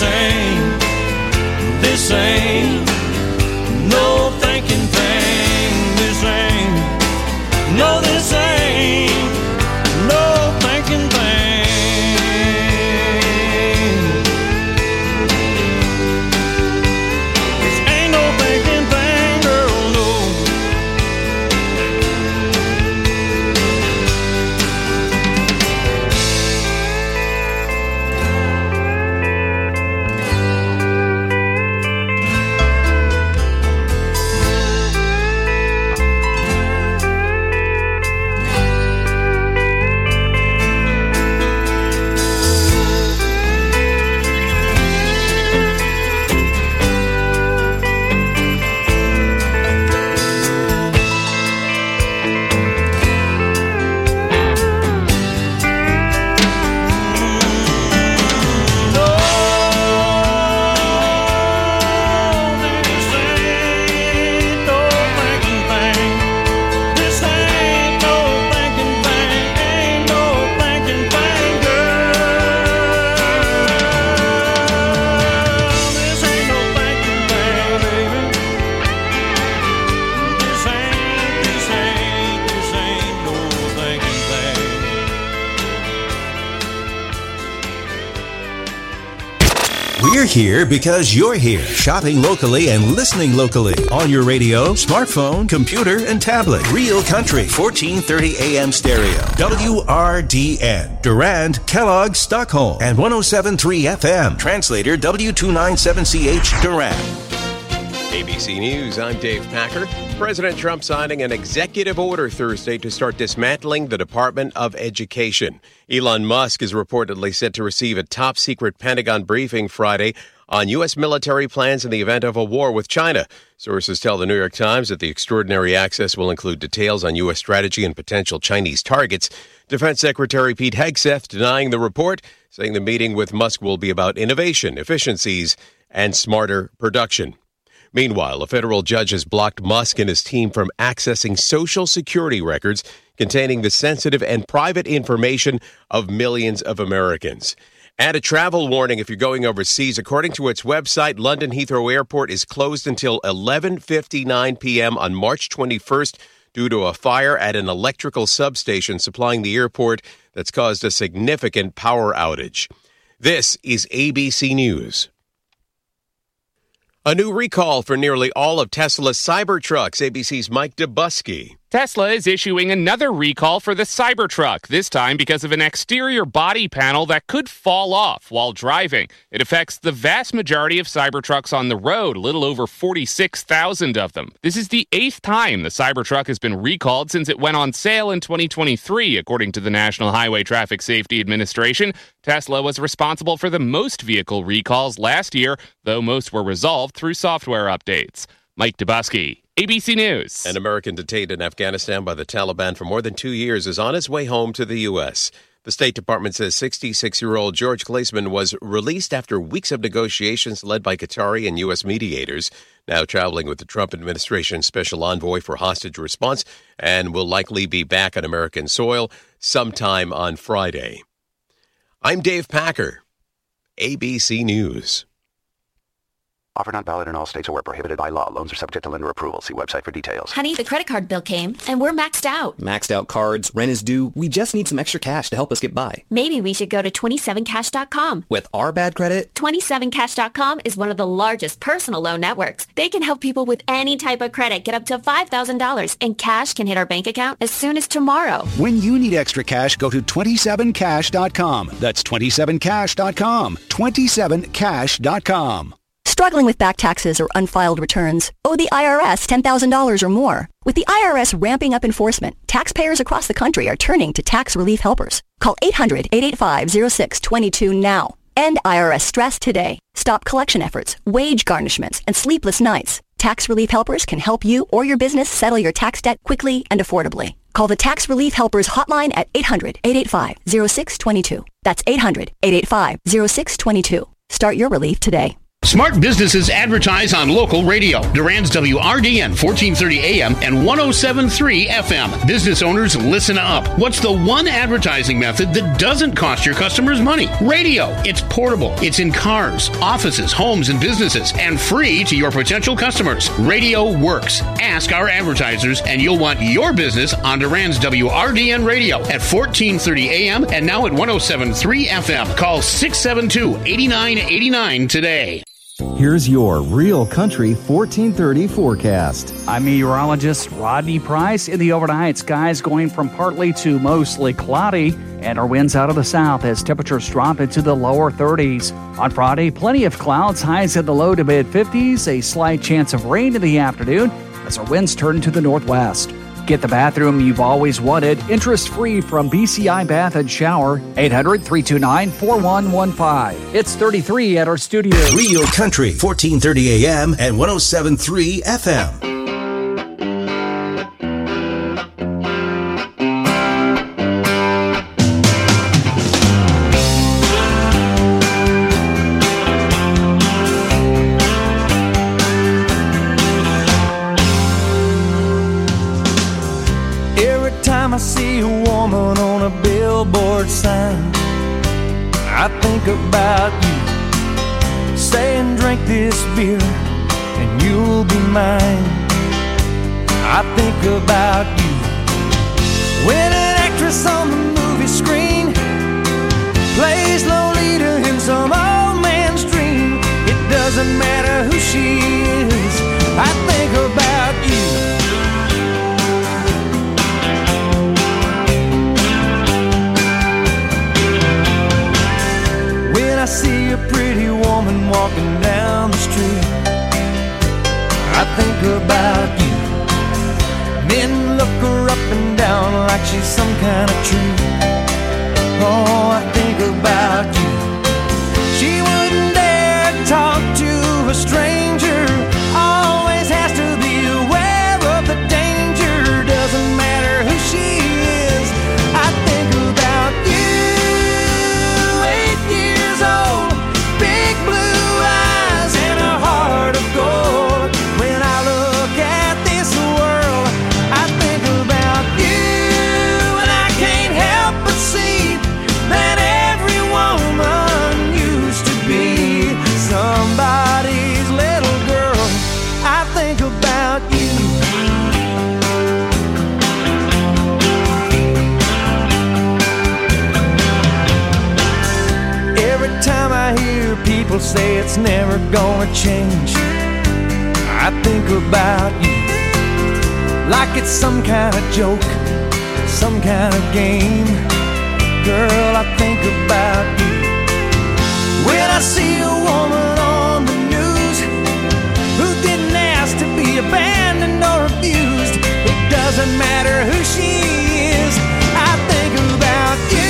This ain't no thinking thing. This ain't, no, this ain't no thinking thing. This ain't no thinking thing, girl, no. We're here because you're here, shopping locally and listening locally on your radio, smartphone, computer, and tablet. Real Country, 1430 AM stereo. WRDN, Durand, Kellogg, Stockholm, and 107.3 FM. Translator W297CH, Durand. ABC News, I'm Dave Packer. President Trump signing an executive order Thursday to start dismantling the Department of Education. Elon Musk is reportedly set to receive a top-secret Pentagon briefing Friday on U.S. military plans in the event of a war with China. Sources tell the New York Times that the extraordinary access will include details on U.S. strategy and potential Chinese targets. Defense Secretary Pete Hegseth denying the report, saying the meeting with Musk will be about innovation, efficiencies, and smarter production. Meanwhile, a federal judge has blocked Musk and his team from accessing Social Security records containing the sensitive and private information of millions of Americans. And a travel warning if you're going overseas. According to its website, London Heathrow Airport is closed until 11:59 p.m. on March 21st due to a fire at an electrical substation supplying the airport that's caused a significant power outage. This is ABC News. A new recall for nearly all of Tesla's Cybertrucks. ABC's Mike Dubusky. Tesla is issuing another recall for the Cybertruck, this time because of an exterior body panel that could fall off while driving. It affects the vast majority of Cybertrucks on the road, a little over 46,000 of them. This is the 8th time the Cybertruck has been recalled since it went on sale in 2023, according to the National Highway Traffic Safety Administration. Tesla was responsible for the most vehicle recalls last year, though most were resolved through software updates. Mike Dubusky, ABC News. An American detained in Afghanistan by the Taliban for more than 2 years is on his way home to the U.S. The State Department says 66-year-old George Glazeman was released after weeks of negotiations led by Qatari and U.S. mediators, now traveling with the Trump administration's special envoy for hostage response, and will likely be back on American soil sometime on Friday. I'm Dave Packer, ABC News. Offer not valid in all states or where prohibited by law. Loans are subject to lender approval. See website for details. Honey, the credit card bill came, and we're maxed out. Maxed out cards, rent is due. We just need some extra cash to help us get by. Maybe we should go to 27cash.com. With our bad credit? 27cash.com is one of the largest personal loan networks. They can help people with any type of credit get up to $5,000, and cash can hit our bank account as soon as tomorrow. When you need extra cash, go to 27cash.com. That's 27cash.com. 27cash.com. Struggling with back taxes or unfiled returns? Owe the IRS $10,000 or more? With the IRS ramping up enforcement, taxpayers across the country are turning to tax relief helpers. Call 800-885-0622 now. End IRS stress today. Stop collection efforts, wage garnishments, and sleepless nights. Tax relief helpers can help you or your business settle your tax debt quickly and affordably. Call the Tax Relief Helpers hotline at 800-885-0622. That's 800-885-0622. Start your relief today. Smart businesses advertise on local radio. Durand's WRDN 1430 AM and 107.3 FM. Business owners, listen up. What's the one advertising method that doesn't cost your customers money? Radio. It's portable. It's in cars, offices, homes, and businesses, and free to your potential customers. Radio works. Ask our advertisers, and you'll want your business on Durand's WRDN radio at 1430 AM and now at 107.3 FM. Call 672-8989 today. Here's your Real Country 1430 forecast. I'm meteorologist Rodney Price. In the overnight, skies going from partly to mostly cloudy, and our winds out of the south as temperatures drop into the lower 30s. On Friday, plenty of clouds, highs in the low to mid 50s, a slight chance of rain in the afternoon as our winds turn to the northwest. Get the bathroom you've always wanted, interest-free from BCI Bath and Shower, 800-329-4115. It's 33 at our studio. Real Country, 1430 AM and 107.3 FM. I see a woman on a billboard sign, I think about you, saying drink this beer and you'll be mine. I think about you when an actress on the movie screen plays Lolita in some old man's dream. It doesn't matter who she is, I think about you. I see a pretty woman walking down the street, I think about you. Men look her up and down like she's some kind of treat. Oh, I think about you. She wouldn't dare talk to a stranger, always has to be aware of the danger. Doesn't matter who she is, I think about you. 8 years old, big blue eyes and a heart of gold. When I look at this world, I think about you, and I can't help but see that every woman used to be somebody's little girl. I think about you. Every time I hear people say it's never gonna change, I think about you like it's some kind of joke, some kind of game. Girl, I think about you when I see a woman on the news who didn't ask to be abandoned or abused. It doesn't matter who she is, I think about you.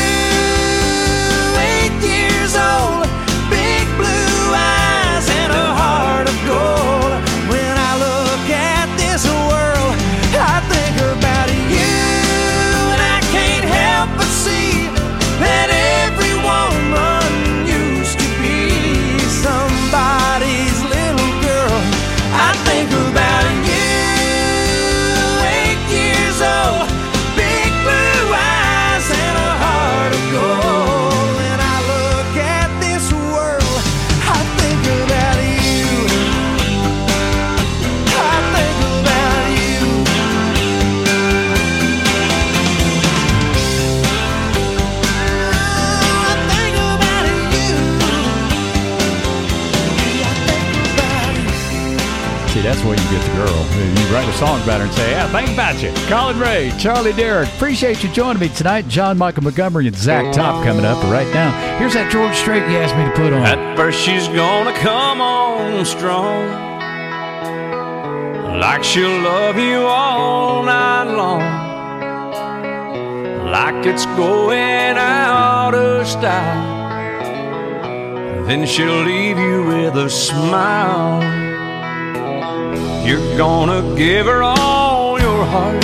8 years old, big blue eyes and a heart of gold. When I look at this world, I think about you, and I can't help but see that every woman used to be somebody's little girl. I think about you. 8 years old, big blue eyes and a heart of gold. When I look at this world, I think about you. I think about you. I think about you. See, that's where you get the girl. You write a song about her and say, yeah, think about you. Colin Ray, Charlie Derrick. Appreciate you joining me tonight. John Michael Montgomery and Zach Top coming up. But right now, here's that George Strait you asked me to put on. At first she's gonna come on strong, like she'll love you all night long, like it's going out of style. Then she'll leave you with a smile. You're gonna give her all your heart,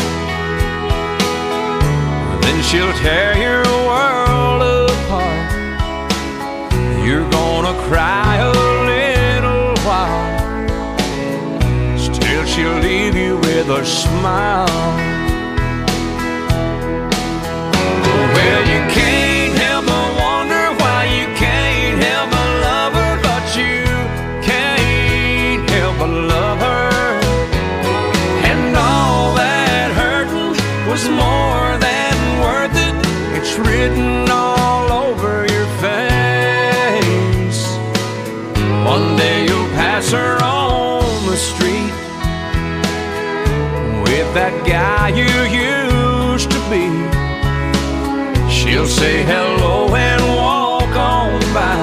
then she'll tear your world apart. You're gonna cry a little a smile. Well, you can't help but wonder why you can't help but love her, but you can't help but love her. And all that hurting was more than worth it. It's written all over your face. One day you'll pass her on the street with that guy you used to be. She'll say hello and walk on by,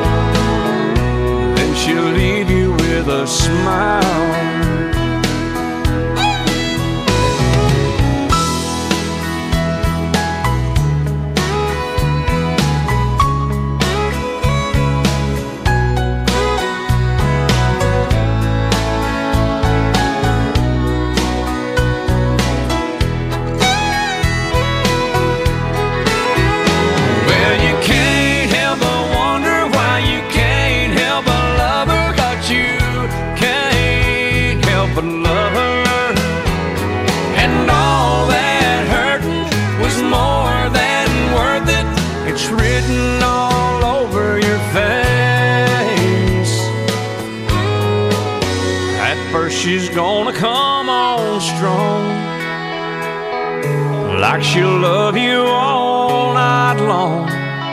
then she'll leave you with a smile. Written all over your face. At first she's gonna come on strong, like she'll love you all night long,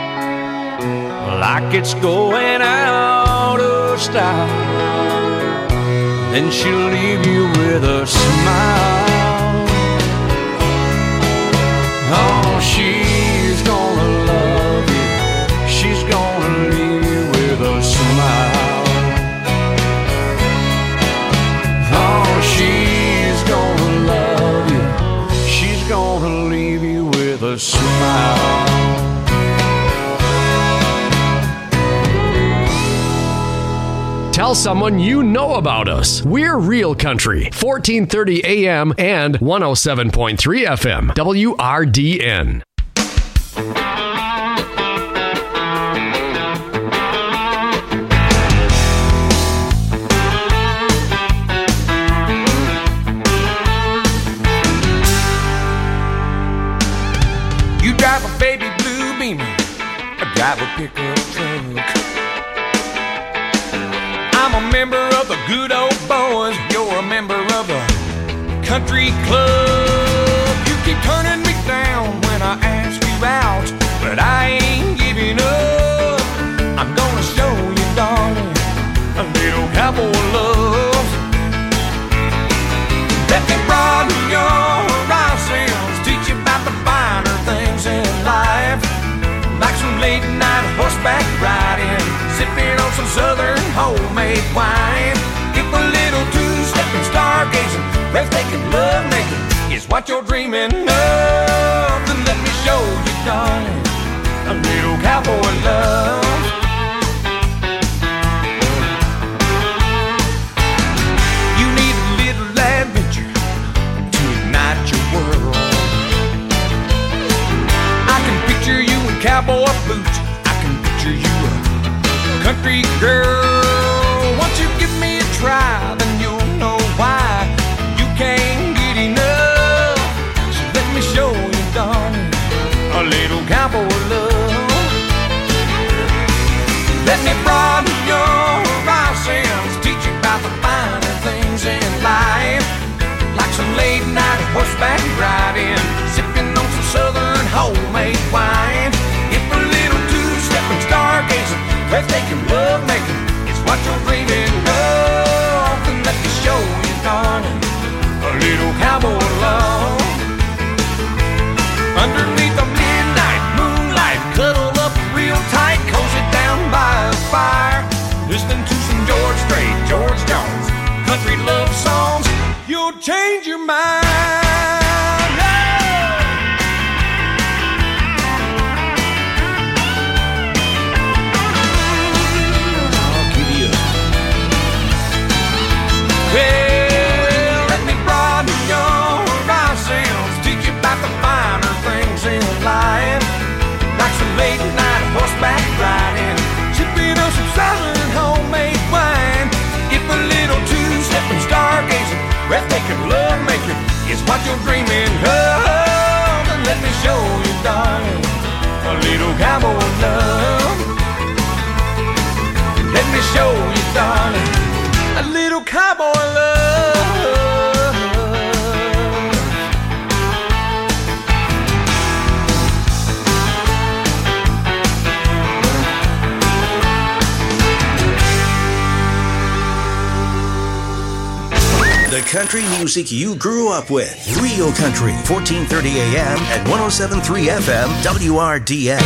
like it's going out of style. Then she'll leave you with a smile. Oh, she's gonna love you, she's gonna leave you with a smile. Oh, she's gonna love you, she's gonna leave you with a smile. Tell someone you know about us. We're Real Country, 1430 AM and 107.3 FM, WRDN. You drive a baby blue Beamer, I drive a pickup truck. I'm a member of the good old boys, you're a member of the country club. You keep turning me down when I ask you out, but I ain't giving up. I'm gonna show you, darling, a little cowboy love. Let me broaden your horizons, teach you about the finer things in life, like some late night horseback riding, sipping on some southern homemade wine. If a little two-stepping, stargazing, breathtaking love-making is what you're dreaming of, then let me show you, darling, a little cowboy love. You need a little adventure to ignite your world. I can picture you in cowboy boots, I can picture you a country girl. Once you give me a try, then you'll know why you can't get enough. So let me show you, darling, a little cowboy love. Let me broaden your horizons, teach you about the finer things in life, like some late night horseback riding, sipping on some southern homemade wine. If a little two-stepping, stargazing, breathtaking love-making is what you're dreaming of, then let me show you, darling, a little cowboy love. Underneath the midnight moonlight, cuddle up real tight, cozy down by a fire, listening to some George Strait, George Jones, country love songs, you'll change your mind. Well, let me broaden your horizons, teach you about the finer things in life, like some late night horseback riding, sipping on some southern homemade wine. If a little two-stepping, stargazing, breathtaking, love-making Let me show you, darling, a little cowboy love. The country music you grew up with. Real Country, 1430 AM and 107.3 FM, WRDN.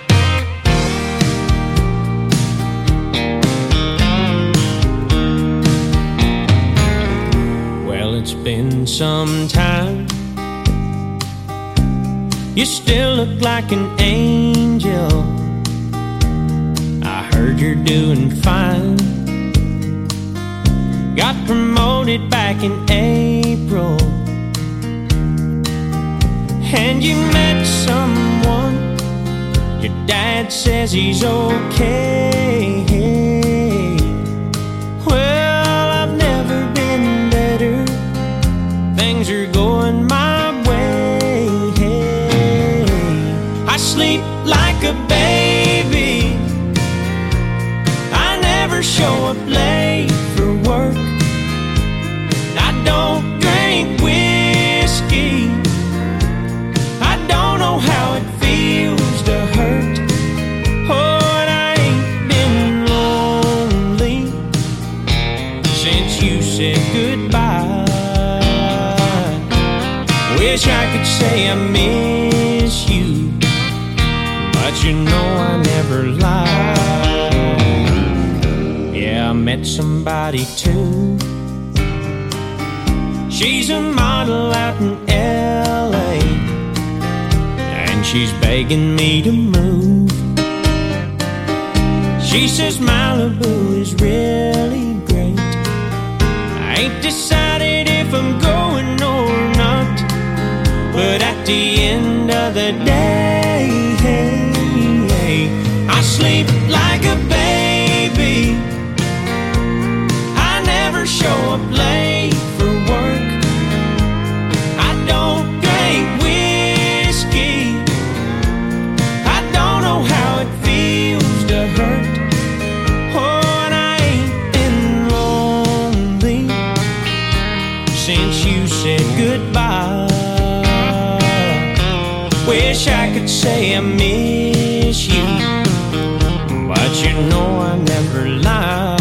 Well, it's been some time. You still look like an angel. I heard you're doing fine. Got promoted back in April, and you met someone. Your dad says he's okay. Well, I've never been better. Things are going my way. I sleep like a baby. I never show up late for work. I don't drink whiskey. I don't know how it feels to hurt. Oh, and I ain't been lonely since you said goodbye. Wish I could say I miss you, but you know I never lie. Yeah, I met somebody too. She's a model out in L.A., and she's begging me to move. She says Malibu is really great. I ain't decided if I'm going or not, but at the end of the day, I sleep like a baby. I never show up late for work. I don't drink whiskey. I don't know how it feels to hurt. Oh, and I ain't been lonely since you said goodbye. Wish I could say I miss you, but you know I never lie.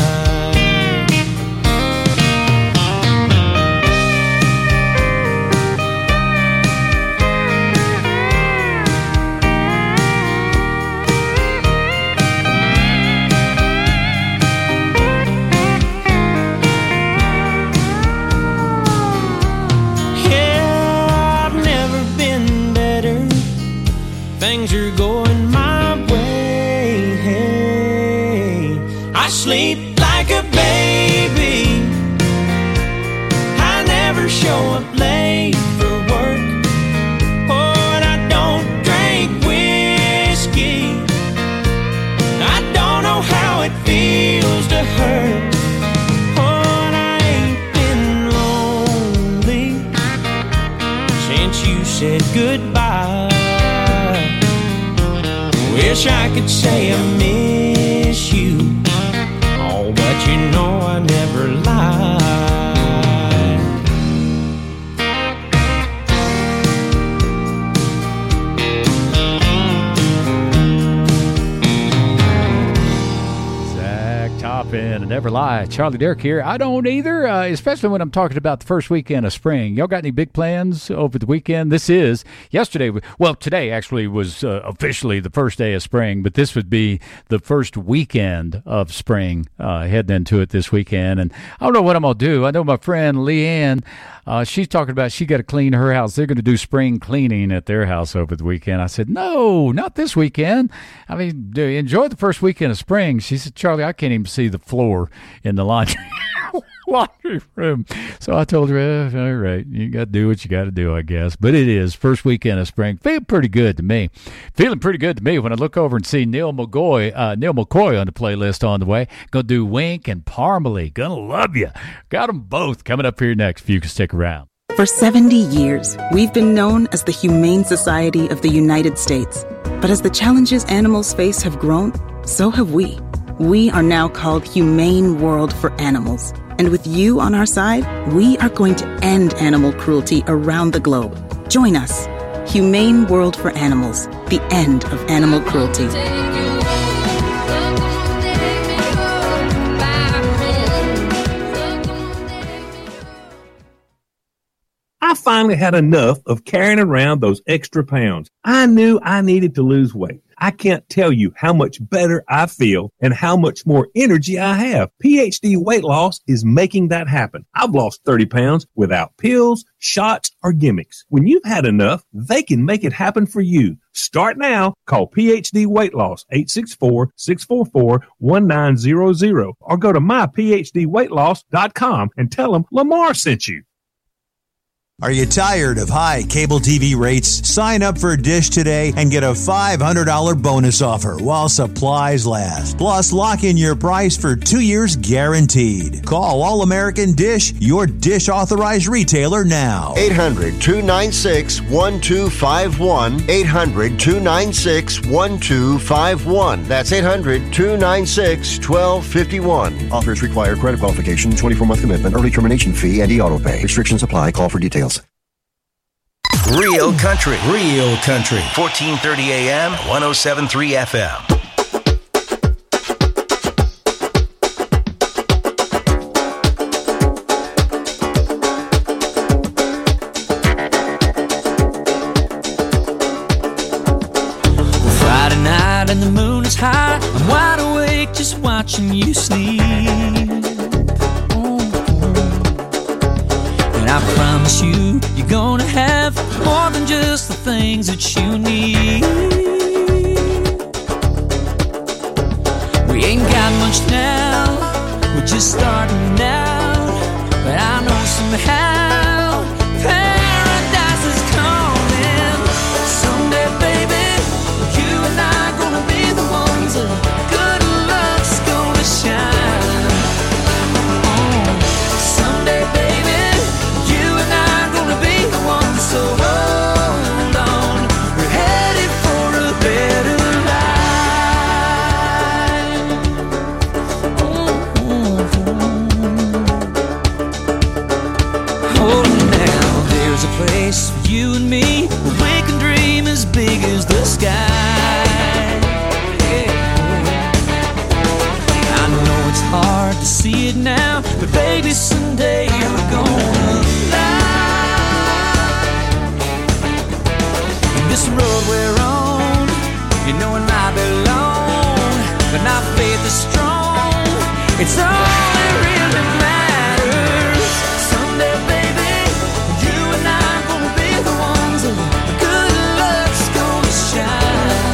Things are going my way. I sleep like a baby. I never show up late for work. Oh, and I don't drink whiskey. I don't know how it feels to hurt. Oh, and I ain't been lonely since you said goodbye. Wish I could say I miss you, oh, but you know I never lie. Zach Toppin, Never Lie. Charlie Derrick here. I don't either, especially when I'm talking about the first weekend of spring. Y'all got any big plans over the weekend? This is today actually was officially the first day of spring, but this would be the first weekend of spring heading into it this weekend. And I don't know what I'm going to do. I know my friend Leanne, she's talking about she got to clean her house. They're going to do spring cleaning at their house over the weekend. I said, no, not this weekend. I mean, enjoy the first weekend of spring. She said, Charlie, I can't even see the floor in the laundry room. So I told her, all right, you got to do what you got to do, I guess. But it is first weekend of spring. Feeling pretty good to me when I look over and see Neil McCoy on the playlist on the way. Gonna do Wink and Parmalee. Gonna love you. Got them both coming up here next if you can stick around. For 70 years, we've been known as the Humane Society of the United States. But as the challenges animals face have grown, so have we. We are now called Humane World for Animals. And with you on our side, we are going to end animal cruelty around the globe. Join us. Humane World for Animals. The end of animal cruelty. I finally had enough of carrying around those extra pounds. I knew I needed to lose weight. I can't tell you how much better I feel and how much more energy I have. PhD Weight Loss is making that happen. I've lost 30 pounds without pills, shots, or gimmicks. When you've had enough, they can make it happen for you. Start now. Call PhD Weight Loss 864-644-1900 or go to myphdweightloss.com and tell them Lamar sent you. Are you tired of high cable TV rates? Sign up for Dish today and get a $500 bonus offer while supplies last. Plus, lock in your price for 2 years guaranteed. Call All American Dish, your Dish authorized retailer now. 800-296-1251. 800-296-1251. That's 800-296-1251. Offers require credit qualification, 24-month commitment, early termination fee, and e-auto pay. Restrictions apply. Call for details. Real country, 1430 AM, 107.3 FM. Friday night and the moon is high. I'm wide awake just watching you sleep. And I promise you, you're gonna have more than just the things that you need. We ain't got much now, we're just starting out. But I know somehow paradise is coming. Someday, baby, you and I gonna be the ones that good luck's gonna shine. Someday, baby, so hold on, we're headed for a better life. Oh, now there's a place for you and me where we can dream as big as the sky. I know it's hard to see it now, but baby, someday we're gonna fly. This road we're on, you know it might be long, but our faith is strong. It's all that really matters. Someday, baby, you and I are gonna be the ones that good luck's gonna shine.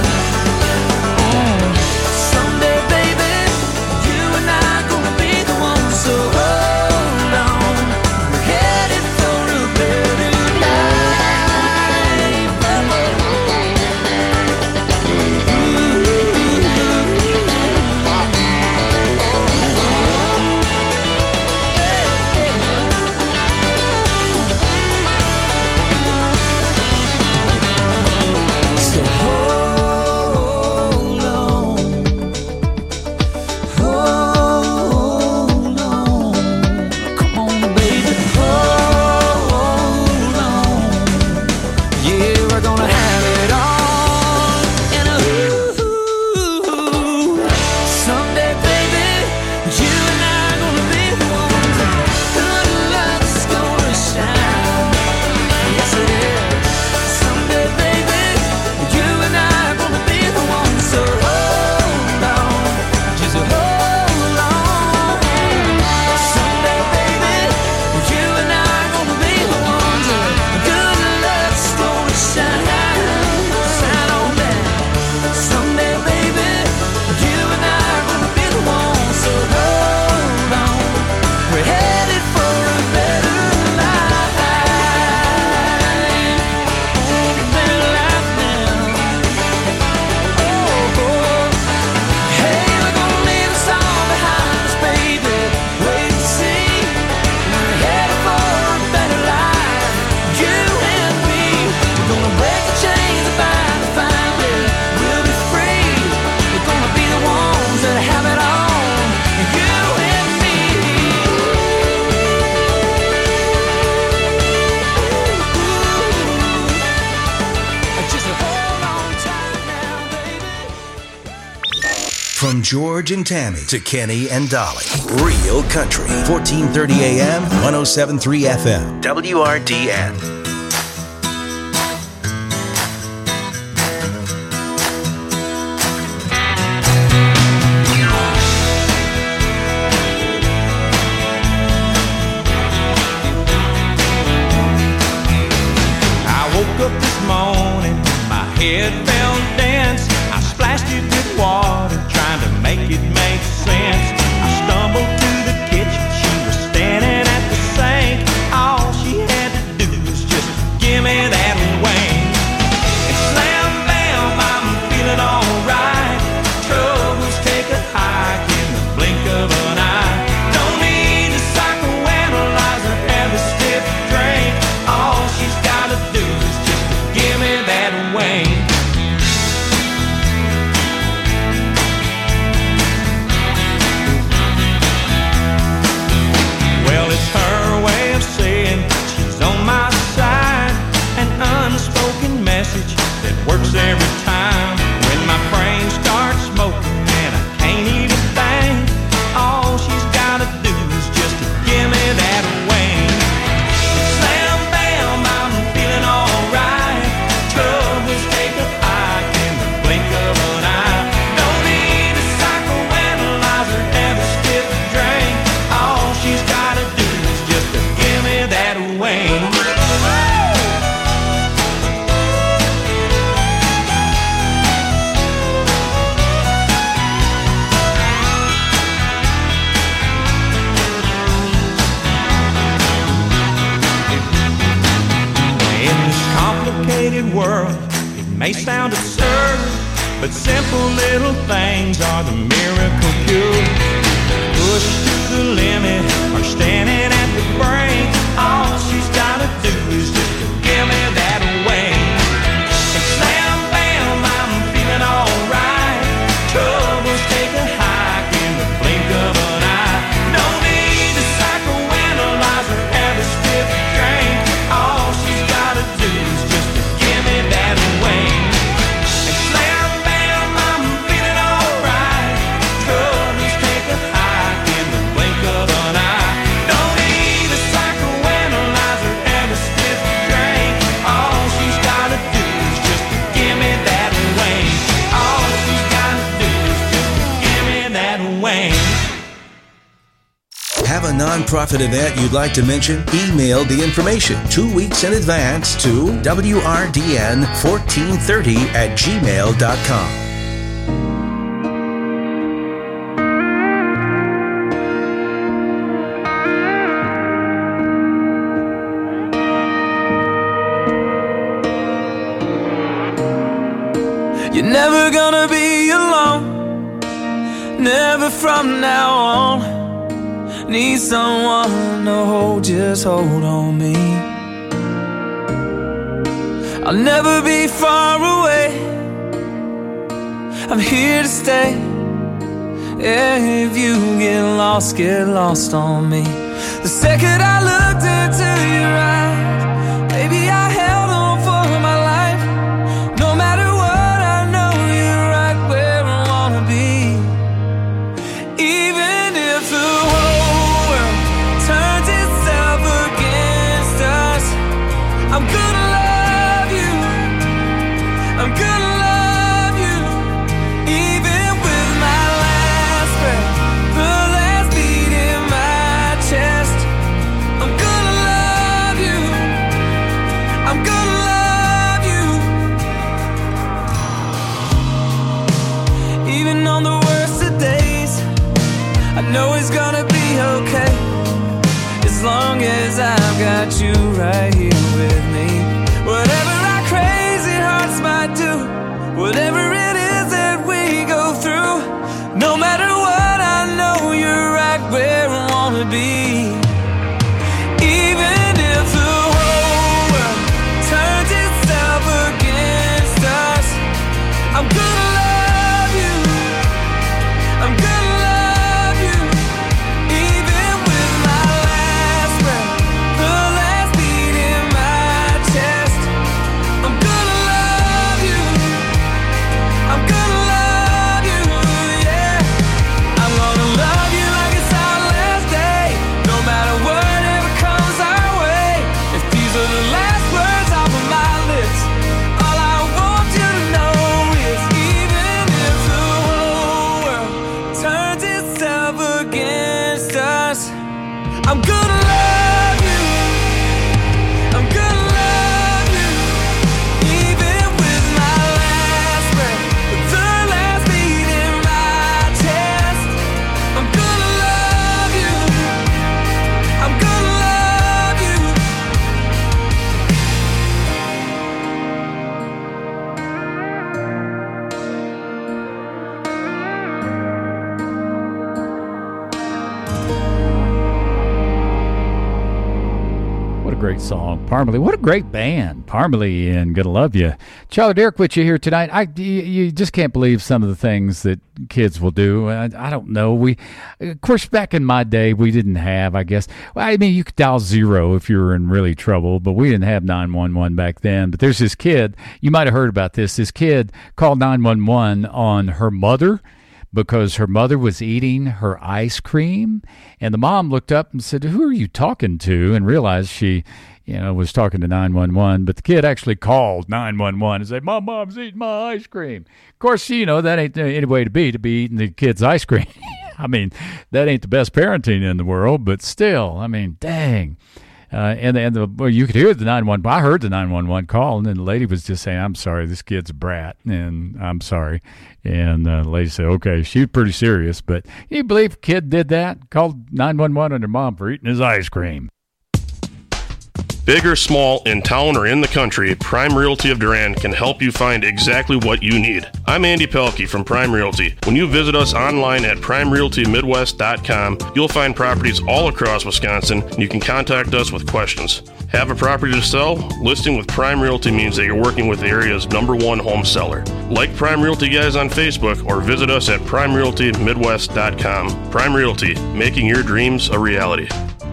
Someday, baby, you and I are gonna be the ones. So hold on, we're headed for a better life. George and Tammy to Kenny and Dolly. Real Country, 1430 AM, 107.3 FM, WRDN. Head fell dense. I splashed it with water, trying to make it make sense. I stumbled to the kitchen. She was standing at the sink. All she had to do was just give me that wing. And slam bam, I'm feeling alright. Troubles take a hike in the blink of an eye. Don't need to psychoanalyze or have a stiff drink. All she's gotta do is just give me that wing. Well, it's her way of saying she's on my side. An unspoken message that works every time. When my brain starts smoking and I can't even think, all she's gotta do is just give me that wing. Slam bam, I'm feeling alright. Troubles take a hike in the blink of an eye. Don't need a psychoanalyze or have a stiff drink. All she's gotta do is just give me that wing. In this complicated world, it may sound absurd, but simple little things are the miracle cure. Pushed to the limit or standing at the brink, all she's gotta do is just give me that wing. And slam bam, I'm feeling alright. Troubles take a hike in the blink of an eye. Don't need a psychoanalyze or have a stiff drink. All she's gotta do is just give me that wing. And slam bam, I'm feeling alright. Troubles take a hike in the blink of an eye. Don't need a psychoanalyze or have a stiff drink. All she's gotta do is just give me that wing. All she's gotta do is just give me that wing. Have a nonprofit event you'd like to mention? Email the information 2 weeks in advance to wrdn1430@gmail.com. You're never gonna be alone, never from now on. Need someone to hold, just hold on me. I'll never be far away, I'm here to stay. If you get lost on me. The second I looked into your eyes, baby, I held on for my life. No matter what, I know you're right where I wanna be. Even if the whole world turns itself against us, I'm gonna love you, I'm gonna love you. Even with my last breath, the last beat in my chest, I'm gonna love you, I'm gonna love you. Even on the worst of days, I know it's gonna be okay, as long as I've got you right here with me. Whatever our crazy hearts might do, whatever it is that we go through, no matter what, I know you're right where I wanna be. Even if the whole world turns itself against us, I'm gonna love you, I'm gonna love you. Even with my last breath, the last beat in my chest, I'm gonna love you, I'm gonna love you. I'm gonna love you. Even with my last breath, the last beat in my chest. I'm gonna love you. I'm gonna love you. What a great song, Parmalee. What a great band, Parmalee and Gonna Love You. Charlie Derrick with you here tonight. You just can't believe some of the things that kids will do. I don't know. Of course, back in my day, we didn't have, I guess, well, I mean, you could dial 0 if you were in really trouble, but we didn't have 911 back then. But there's this kid, you might have heard about this. This kid called 911 on her mother, because her mother was eating her ice cream, and the mom looked up and said, "Who are you talking to?" and realized she, was talking to 911, but the kid actually called 911 and said, "My mom's eating my ice cream." Of course, that ain't any way to be eating the kid's ice cream. I mean, that ain't the best parenting in the world, but still, I mean, dang. You could hear the 911. I heard the 911 call, and then the lady was just saying, "I'm sorry, this kid's a brat, and I'm sorry." And the lady said, "Okay." She was pretty serious, but can you believe a kid did that? Called 911 on their mom for eating his ice cream. Big or small, in town or in the country, Prime Realty of Durand can help you find exactly what you need. I'm Andy Pelkey from Prime Realty. When you visit us online at primerealtymidwest.com, you'll find properties all across Wisconsin, and you can contact us with questions. Have a property to sell? Listing with Prime Realty means that you're working with the area's #1 home seller. Like Prime Realty Guys on Facebook or visit us at primerealtymidwest.com. Prime Realty, making your dreams a reality.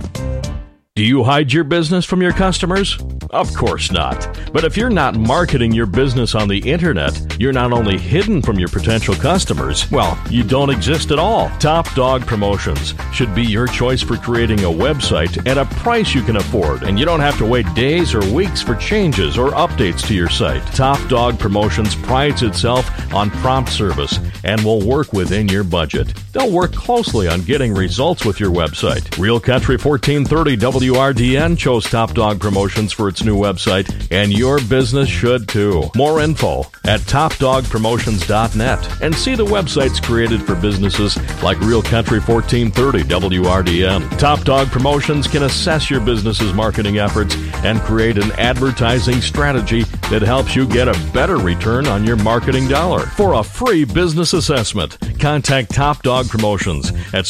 Do you hide your business from your customers? Of course not. But if you're not marketing your business on the internet, you're not only hidden from your potential customers, well, you don't exist at all. Top Dog Promotions should be your choice for creating a website at a price you can afford, and you don't have to wait days or weeks for changes or updates to your site. Top Dog Promotions prides itself on prompt service and will work within your budget. They'll work closely on getting results with your website. Real Country 1430 WRDN chose Top Dog Promotions for its new website, and your business should too. More info at topdogpromotions.net, and see the websites created for businesses like Real Country 1430 WRDN. Top Dog Promotions can assess your business's marketing efforts and create an advertising strategy that helps you get a better return on your marketing dollar. For a free business assessment, contact Top Dog Promotions at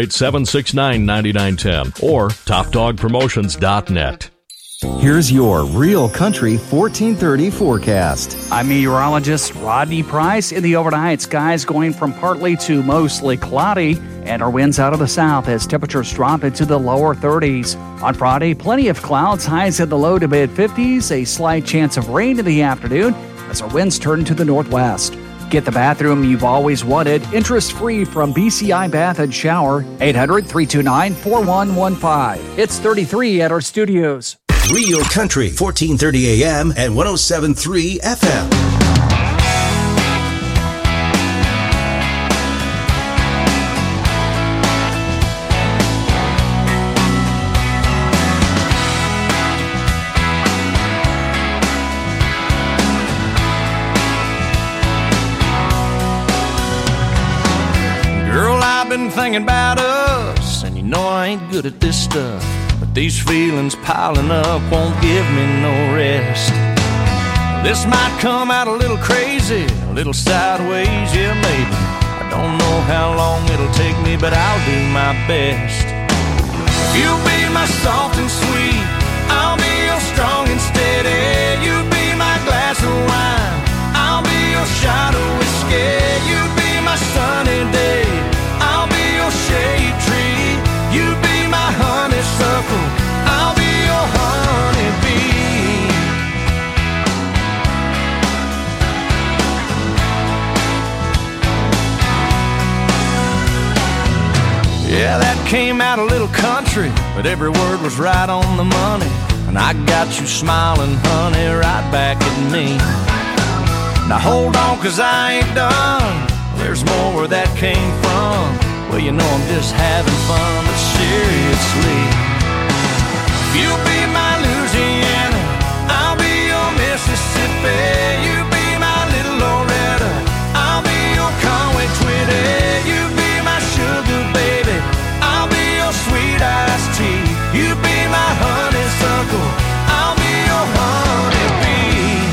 608-769-9910 or topdogpromotions.net. Here's your Real Country 1430 forecast. I'm meteorologist Rodney Price. In the overnight, skies going from partly to mostly cloudy, and our winds out of the south as temperatures drop into the lower 30s. On Friday, plenty of clouds, highs in the low to mid 50s, a slight chance of rain in the afternoon as our winds turn to the northwest. Get the bathroom you've always wanted, interest-free from BCI Bath and Shower, 800-329-4115. It's 33 at our studios. Real Country, 1430 AM and 107.3 FM. Girl, I've been thinking about us, and I ain't good at this stuff. But these feelings piling up won't give me no rest. This might come out a little crazy, a little sideways, yeah, maybe. I don't know how long it'll take me, but I'll do my best. You'll be my soft and sweet, I'll be your strong and steady. You be my glass of wine, I'll be your shot of whiskey. You be my sunny day, I'll be your shade tree. You be my honeysuckle, I'll be your honeybee. Yeah, that came out a little country, but every word was right on the money. And I got you smiling, honey, right back at me. Now hold on, 'cause I ain't done. There's more where that came from. well, you know I'm just having fun, but seriously. If you'll be my Louisiana, I'll be your Mississippi. You be my little Loretta, I'll be your Conway Twitty. You be my sugar baby, I'll be your sweet iced tea. You be my honeysuckle, I'll be your honeybee.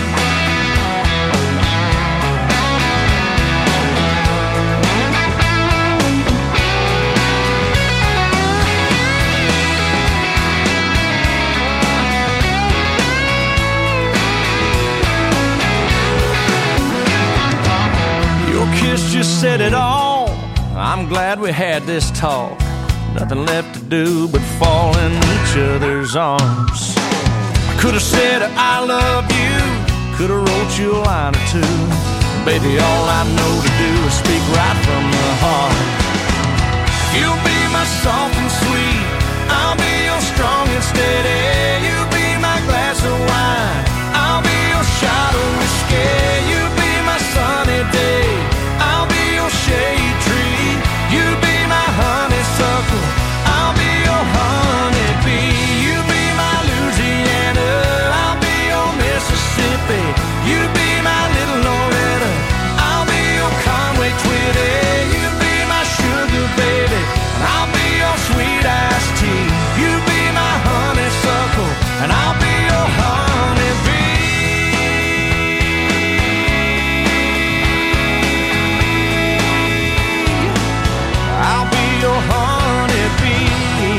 Kiss just said it all. I'm glad we had this talk. Nothing left to do but fall in each other's arms. I could have said I love you, could have wrote you a line or two. Baby, all I know to do is speak right from the heart. You'll be my soft and sweet, I'll be your strong and steady. You be my glass of wine, I'll be your shot of whiskey. You be my sunny day, I'll be your shade tree. You be my honeysuckle, I'll be your honeybee. You be my Louisiana, I'll be your Mississippi. You be my little Loretta, I'll be your Conway Twitty. You be my sugar baby, and I'll be your sweet iced tea. You be my honeysuckle, and I'll be your honeybee. I'll be your honeybee.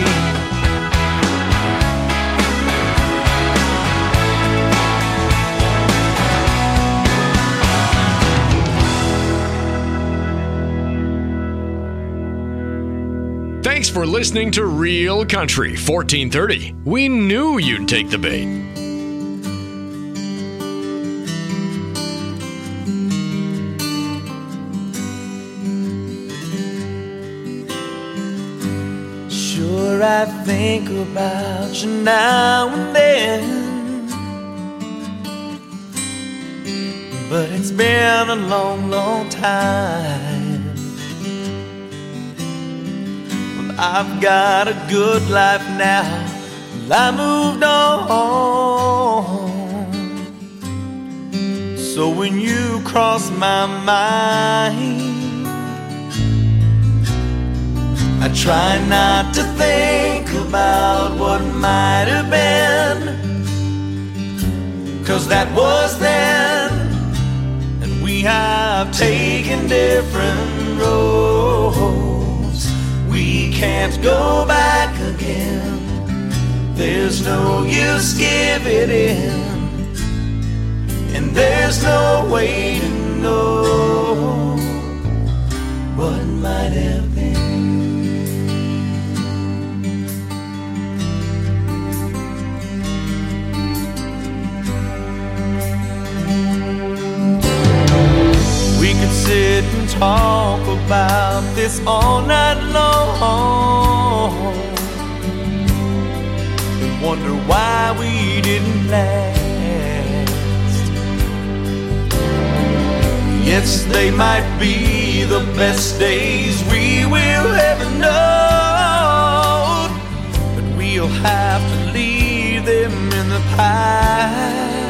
Thanks for listening to Real Country 1430. We knew you'd take the bait. Sure, I think about you now and then, but it's been a long, long time. Well, I've got a good life now, well, I moved on. So when you cross my mind, I try not to think about what might have been, 'cause that was then, and we have taken different roads. We can't go back again, there's no use giving in, and there's no way to know what might have been. We could sit and talk about this all night long and wonder why we didn't last. Yes, they might be the best days we will ever know, but we'll have to leave them in the past.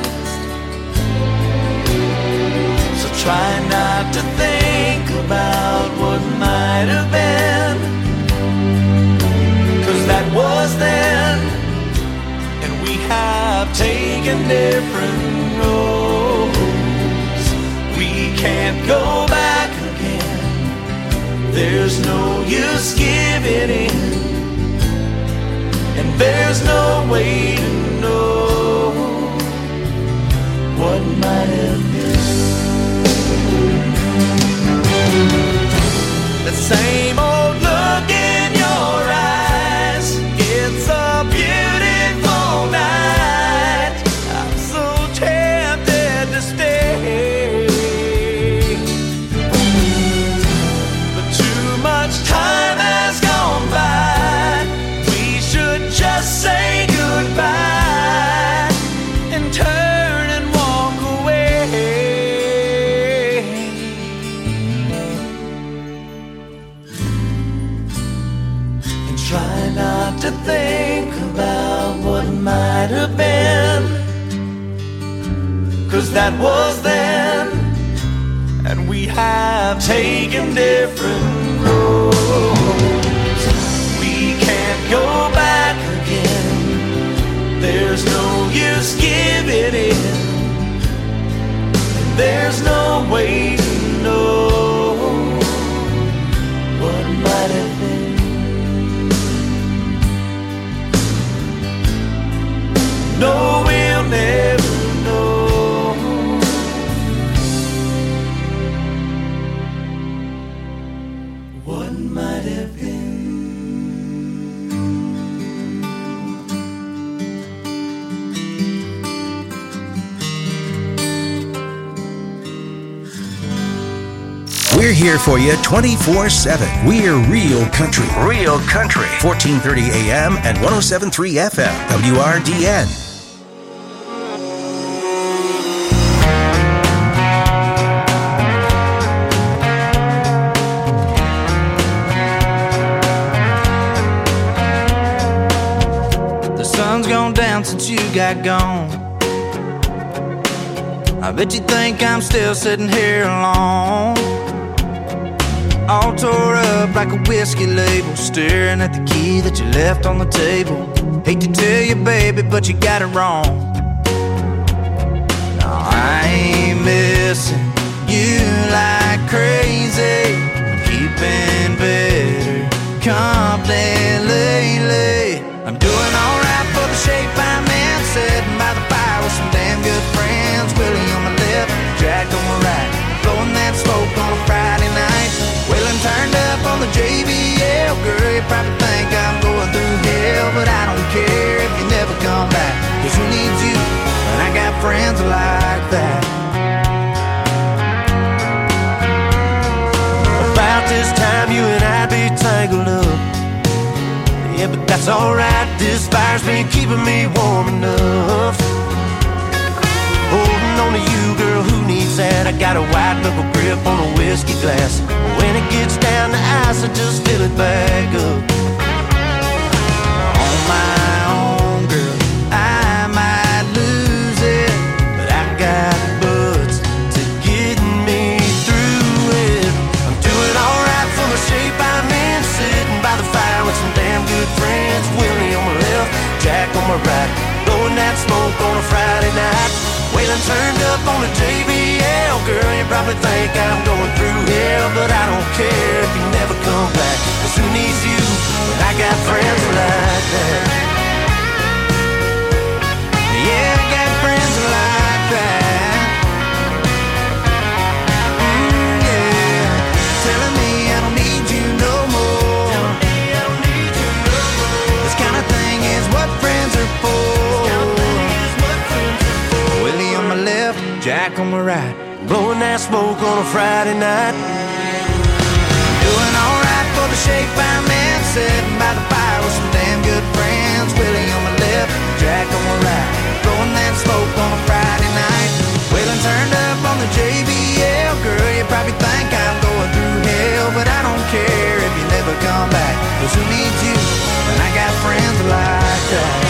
Try not to think about what might have been, 'cause that was then, and we have taken different roads. We can't go back again, there's no use giving in, and there's no way to know what might have been. The same old look in your eyes, it's a beautiful night. I'm so tempted to stay, but too much time has gone by. We should just say goodbye. Try not to think about what might have been, 'cause that was then, and we have taken different roads. We can't go back again. There's no use giving in. There's no way to know what might have been. No, we'll never know what might have been. We're here for you 24/7. We're Real Country. Real Country. 1430 AM and 107.3 FM. WRDN. The sun's gone down since you got gone. I bet you think I'm still sitting here alone, all tore up like a whiskey label, staring at the key that you left on the table. Hate to tell you, baby, but you got it wrong. No, I ain't missing you like crazy, keeping better company lately. I'm doing alright for the shape I'm in, sitting by the fire with some damn good friends. Willie on my left, Jack on my right, blowing that smoke on a Friday night. Wheeling turned up on the JBL. Girl, you probably think I'm going through hell, but I don't care if you never come back, 'cause who needs you when I got friends like that? About this time you and I'd be tangled up. Yeah, but that's alright, this fire's been keeping me warm enough. Holding on to you, girl, who needs that? I got a white knuckle grip on a whiskey glass. When it gets down to ice, I just fill it back up. On my own, girl, I might lose it, but I got butts to get me through it. I'm doing alright for the shape I'm in, sitting by the fire with some damn good friends. Willie on my left, Jack on my right, blowing that smoke on a Friday night. Waylon turned up on the JBL. Girl, you probably think I'm going through hell, but I don't care if you never come back, 'cause who needs you when I got friends like that? Yeah, I got friends like that. Yeah, telling me I don't need you no more. This kind of thing is what friends are for. Willie on my left, Jack on my right, blowing that smoke on a Friday night. Doing alright for the shape I'm in, sitting by the fire with some damn good friends. Willie on my left, Jack on my right, blowing that smoke on a Friday night. Waylon turned up on the JBL. Girl, you probably think I'm going through hell, but I don't care if you never come back, 'cause who needs you when I got friends like that?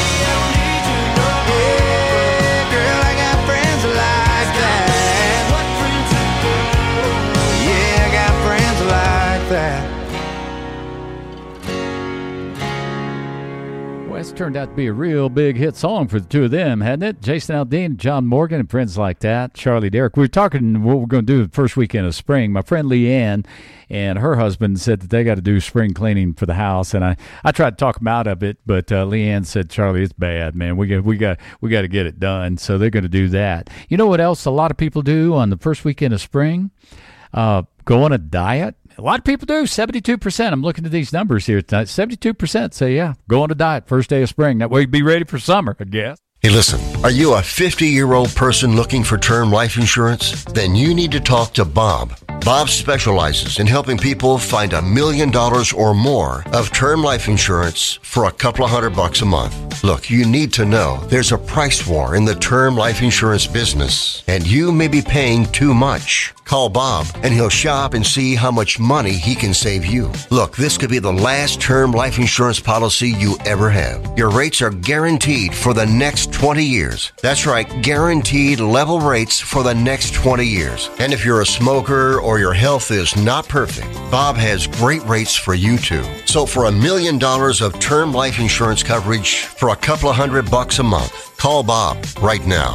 It's turned out to be a real big hit song for the two of them, hadn't it? Jason Aldean, John Morgan, and friends like that. Charlie Derrick. We were talking what we're going to do the first weekend of spring. My friend Leanne and her husband said that they got to do spring cleaning for the house, and I tried to talk them out of it, but Leanne said, Charlie, it's bad, man. We got to get it done, so they're going to do that. You know what else a lot of people do on the first weekend of spring? Go on a diet. A lot of people do. 72%. I'm looking at these numbers here tonight. 72% say, yeah, go on a diet first day of spring. That way you'd be ready for summer, I guess. Hey, listen, are you a 50-year-old person looking for term life insurance? Then you need to talk to Bob. Bob specializes in helping people find $1 million or more of term life insurance for a couple of $100 a month. Look, you need to know there's a price war in the term life insurance business, and you may be paying too much. Call Bob, and he'll shop and see how much money he can save you. Look, this could be the last term life insurance policy you ever have. Your rates are guaranteed for the next 20 years. That's right, guaranteed level rates for the next 20 years. And if you're a smoker or your health is not perfect, Bob has great rates for you too. So for $1 million of term life insurance coverage for a couple of $100 a month, call Bob right now.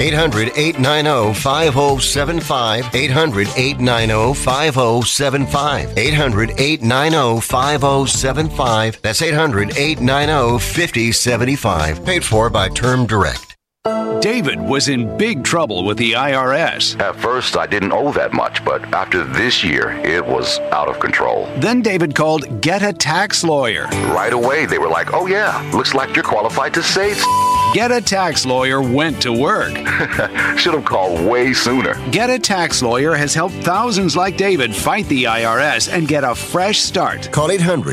800-890-5075. 800-890-5075. 800-890-5075. That's 800-890-5075. Paid for by Term Direct. David was in big trouble with the IRS. At first, I didn't owe that much, but after this year, it was out of control. Then David called Get a Tax Lawyer. Right away, they were like, oh yeah, looks like you're qualified to save. Get a Tax Lawyer went to work. Should have called way sooner. Get a Tax Lawyer has helped thousands like David fight the IRS and get a fresh start. Call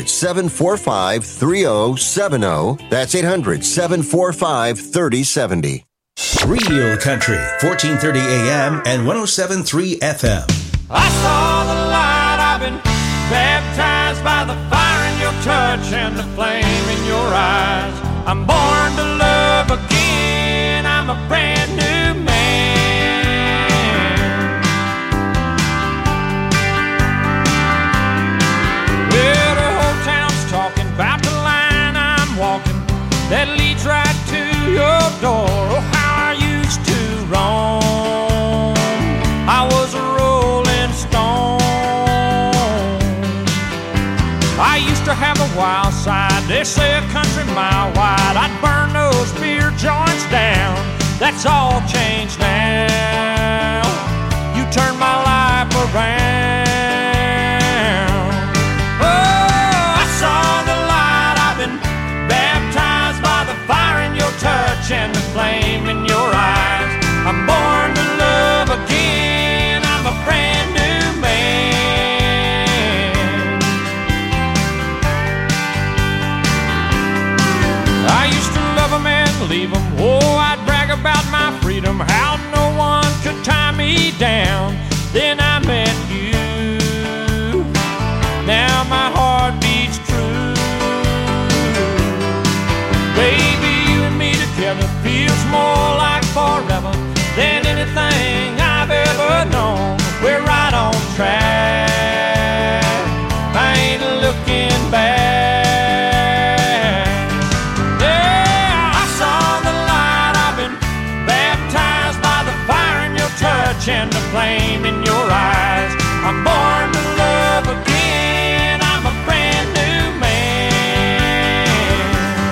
800-745-3070. That's 800-745-3070. Real Country, 1430 AM and 107.3 FM. I saw the light, I've been baptized by the fire in your touch and the flame in your eyes. I'm born to love again, I'm a brand new man. Well, the whole town's talking about the line I'm walking that leads right to your door. Oh, how I used to roam, I was a rolling stone. I used to have a wild side, they say a country mile wide. I'd burn those beer joints down, that's all changed now. You turned my life around. Oh, I saw the light, I've been baptized by the fire in your touch and the flame in your eyes. I'm born to love again, I'm a brand new man. I used to love them and leave them. Oh, I'd brag about my freedom, how no one could tie me down. Then I met you, now my heart beats true. Baby, you and me together feels more like forever than anything I've ever known. We're right on track, I ain't looking back. Yeah, I saw the light, I've been baptized by the fire in your touch and the flame in your eyes. I'm born to love again, I'm a brand new man.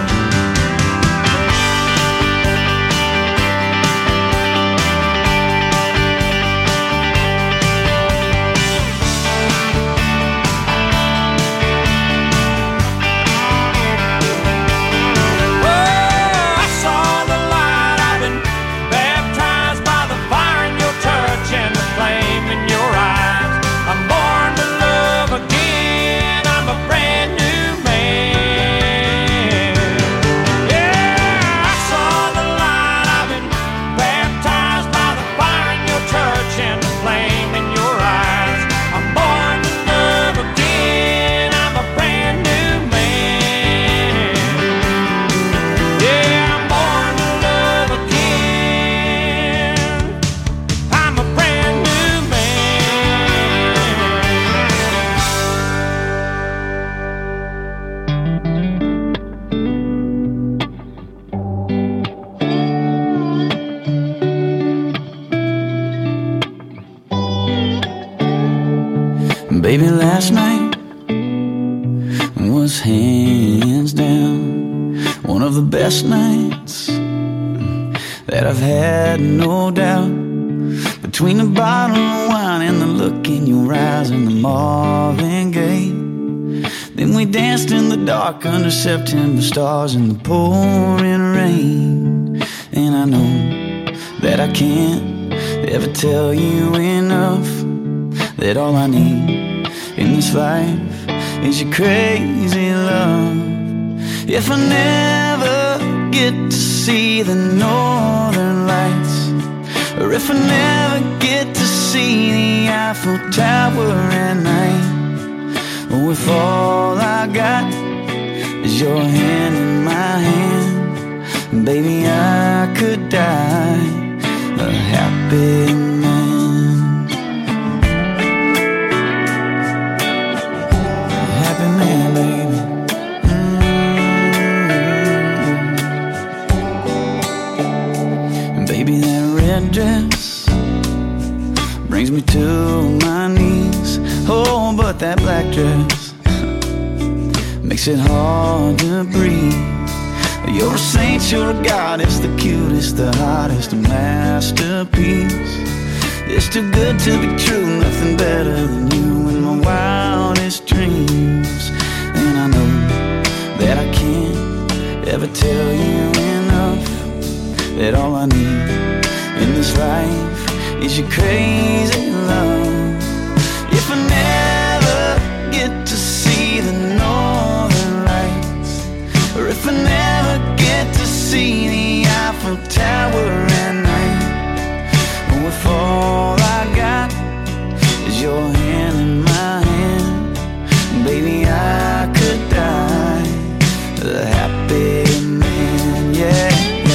Oh, I saw the light, I've been baptized by the fire in your touch and the flame in your eyes. I'm born to love again, I'm a brand new man. Yeah, I saw the light, I've been baptized by the fire in your touch and the flame in your eyes. I'm born to love again, I'm a brand new man. Yeah, I'm born to love again, I'm a brand new Baby, last night was hands down one of the best nights that I've had, no doubt. Between the bottle of wine and the look in your eyes and the Marvin Gaye, then we danced in the dark under September stars in the pouring rain. And I know that I can't ever tell you enough that all I need in this life is your crazy love. If I never get to see the northern lights, or if I never get to see the Eiffel Tower at night. Oh, if all I got is your hand in my hand, baby, I could die a happy man. A happy man, baby. Baby, that red dress brings me to my knees. Oh, but that black dress makes it hard to breathe. You're a saint, you're a goddess, the cutest, the hottest, a masterpiece. It's too good to be true, nothing better than you in my wildest dreams. And I know that I can't ever tell you enough, that all I need in this life is your crazy love. If I never get to see the northern lights, or if I never get to see the Eiffel Tower at night, or if all I got is your hand in my hand, baby, I could die a happy man, yeah.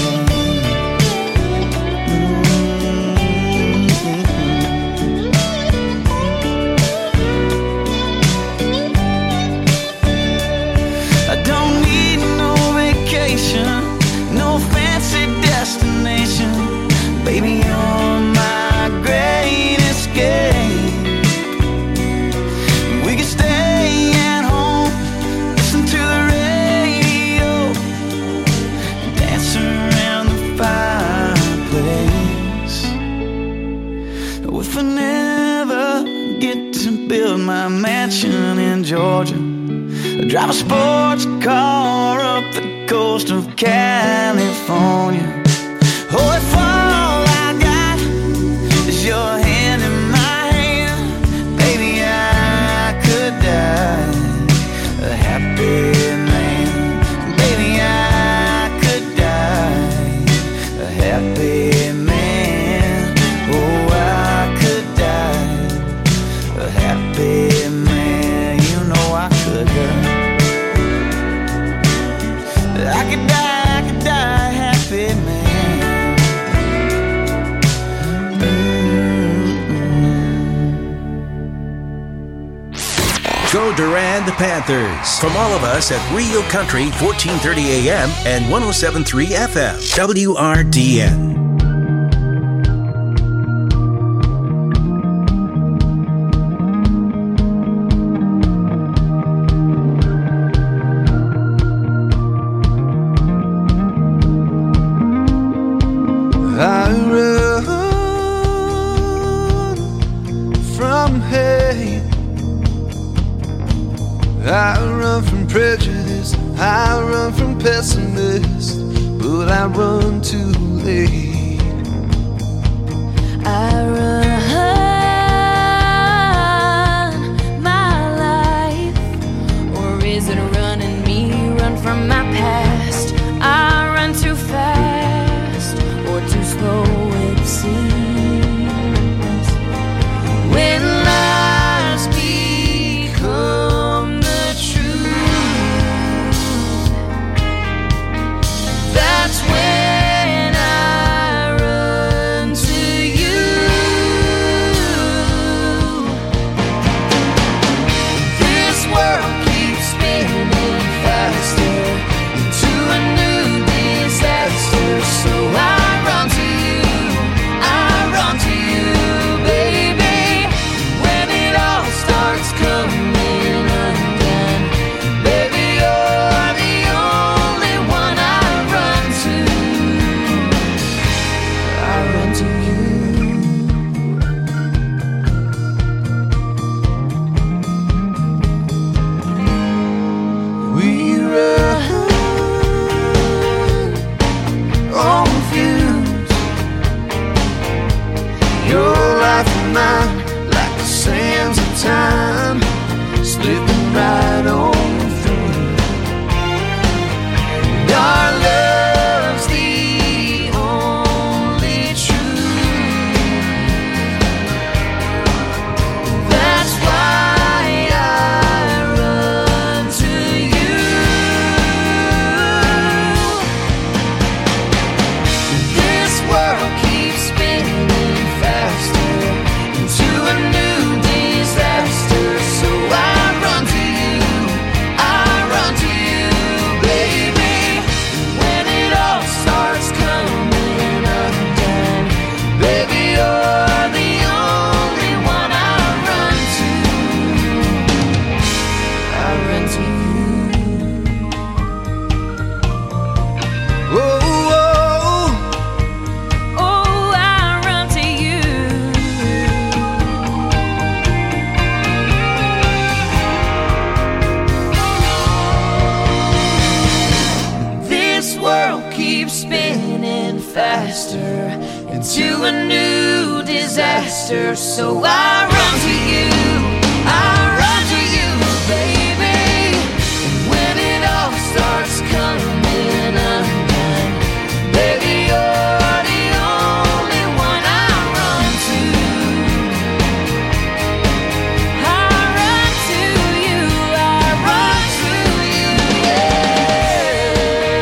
No fancy destination, baby, you're my great escape. We could stay at home, listen to the radio, dance around the fireplace. If I never get to build my mansion in Georgia, drive a sports car up the coast of California. Oh, if all I got is your hand in my hand, baby, I could die a happy man. Baby, I could die a happy man. Oh, I could die a happy man. You know I could die. I could die a happy man. Go Durand Panthers. From all of us at Real Country 1430 AM and 107.3 FM. WRDN. I run from prejudice, I run from pessimists, but I run too late. I run my life, or is it running me? Run from my past. I run too fast, or too slow it seems. When lies become that's when I spinning faster into a new disaster. So I run to you, baby. And when it all starts coming undone, baby, you're the only one I run to. I run to you, yeah.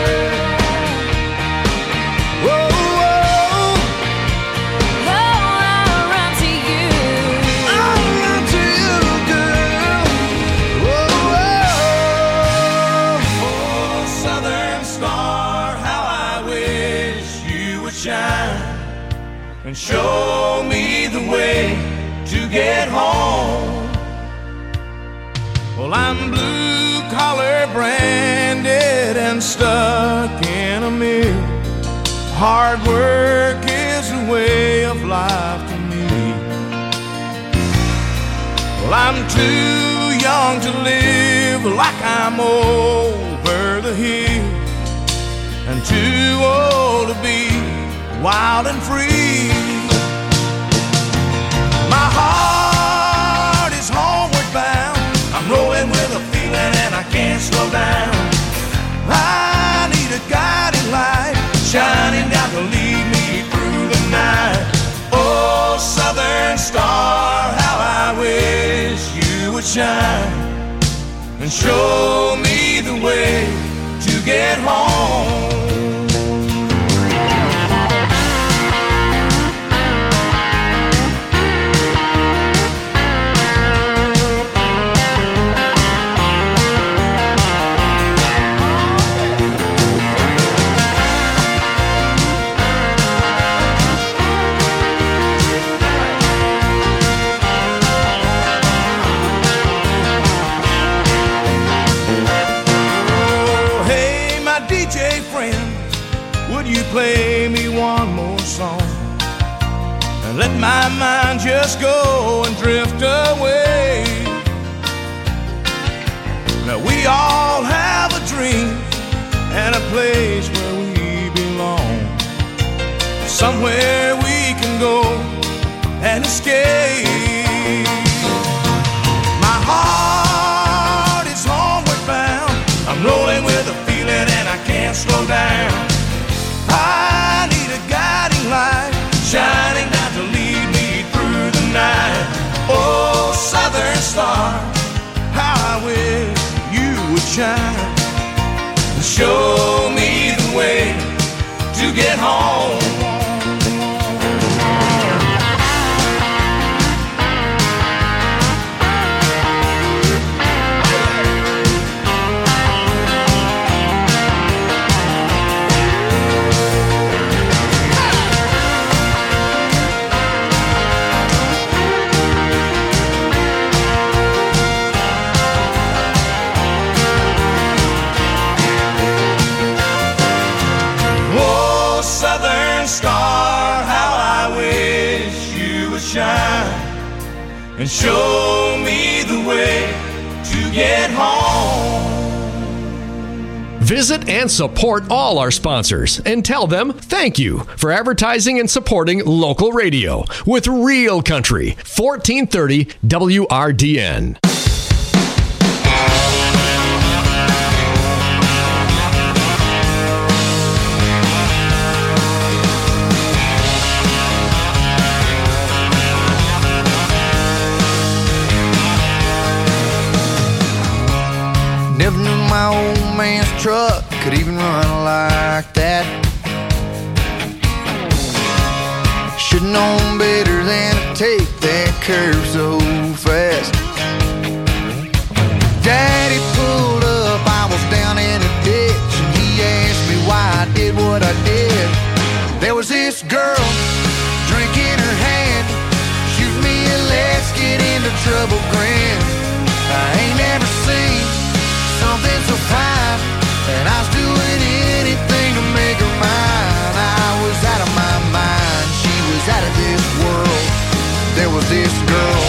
Whoa, whoa. Oh, I run to you. I run to you, girl. Whoa, whoa. Oh, Southern Star, how I wish you would shine and show me the way to get home. Well, I'm blue collar branded and stuck in a mill. Hard work is a way of life to me. Well, I'm too young to live like I'm over the hill, and too old to be wild and free. My heart is homeward bound. I'm rolling with a feeling and I can't slow down. I need a guiding light shining down to lead me through the night. Oh, Southern Star, how I wish you would shine and show me the way to get home. Play me one more song and let my mind just go and drift away. Now we all have a dream and a place where we belong, somewhere we can go and escape. My heart is homeward bound. I'm rolling with a feeling and I can't slow down. I need a guiding light shining down to lead me through the night. Oh, Southern Star, how I wish you would shine and show me the way to get home. Southern Star, how I wish you would shine and show me the way to get home. Visit and support all our sponsors and tell them thank you for advertising and supporting local radio with Real Country, 1430 WRDN. Never knew my old man's truck could even run like that. Should've known better than to take that curve so fast. Daddy pulled up, I was down in a ditch, and he asked me why I did what I did. There was this girl, drink in her hand, shoot me a let's get into trouble grin. I ain't never seen something so fine, and I was doing anything to make her mine. I was out of my mind, she was out of this world. There was this girl.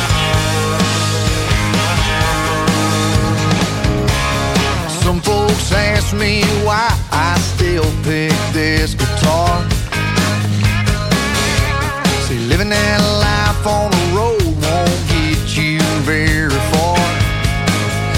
Some folks ask me why I still pick this guitar. See, living that life on